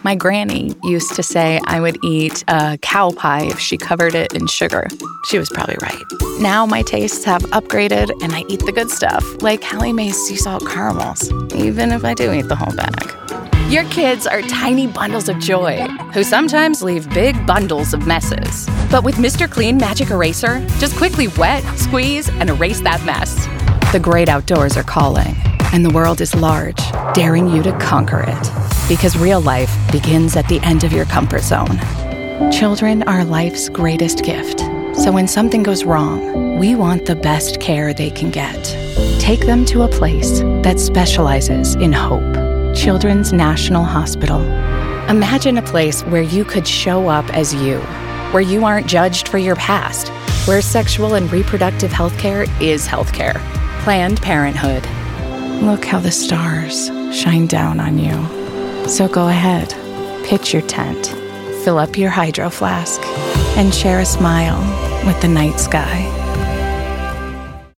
My granny used to say I would eat a cow pie if she covered it in sugar. She was probably right. Now my tastes have upgraded and I eat the good stuff, like Hallie Mae's sea salt caramels, even if I do eat the whole bag. Your kids are tiny bundles of joy who sometimes leave big bundles of messes. But with Mr. Clean Magic Eraser, just quickly wet, squeeze, and erase that mess. The great outdoors are calling, and the world is large, daring you to conquer it. Because real life begins at the end of your comfort zone. Children are life's greatest gift. So when something goes wrong, we want the best care they can get. Take them to a place that specializes in hope. Children's National Hospital. Imagine a place where you could show up as you, where you aren't judged for your past, where sexual and reproductive health care is health care. Planned Parenthood. Look how the stars shine down on you. So go ahead, pitch your tent, fill up your hydro flask, and share a smile with the night sky.